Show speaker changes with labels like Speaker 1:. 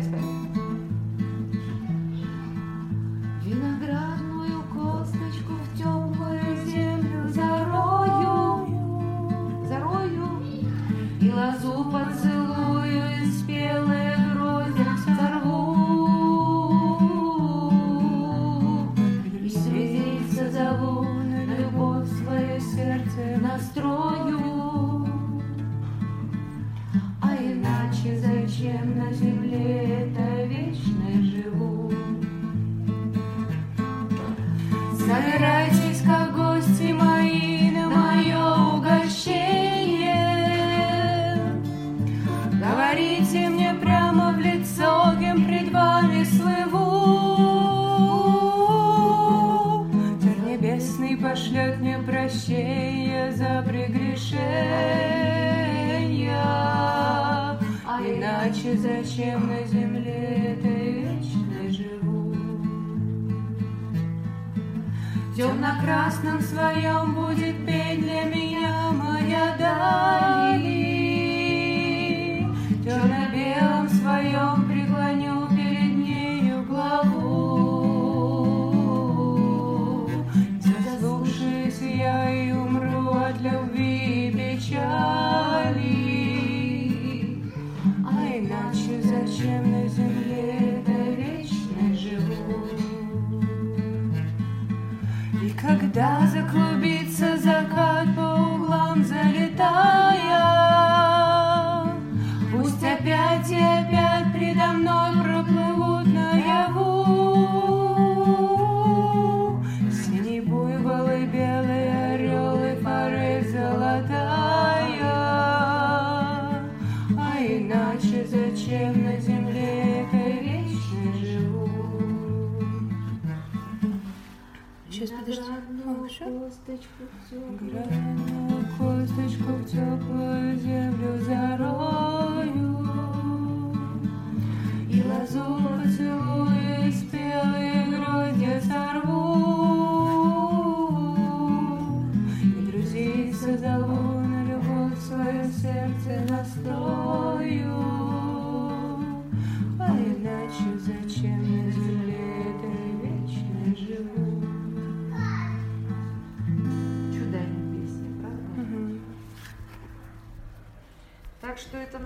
Speaker 1: спать. Виноградную косточку в теплую землю зарою, и лозу поцелую, и спелые гроздья сорву, и друзей созову, на любовь свое сердце настрою. А иначе зачем на земле это вечно живу? Собирайтесь, как гости мои, на мое угощение. Говорите мне прямо в лицо, кем пред вами слыву. Царь небесный пошлет мне прощение за прегрешения. А иначе зачем на земле этой вечно живу? В темно-красном своем будет петь для меня моя даль. В темно-белом своем преклоню перед нею главу. Заслушаюсь я и умру от любви и печали. А иначе зачем на земле это вечно живу? И когда заклубится закат по углам залетая, пусть опять и опять предо мной проплывут наяву синий буйвол и белый орел и форель золотая. А иначе зачем на земле этой вечно живу?
Speaker 2: Сейчас, подожди.
Speaker 1: Виноградную косточку в теплую землю зарою, и лозу поцелую, и спелые гроздья сорву, и друзей созову, на любовь свое сердце настрою. А иначе зачем на земле этой вечно живу? Чудная песня, правда?
Speaker 2: Угу.
Speaker 1: Так что это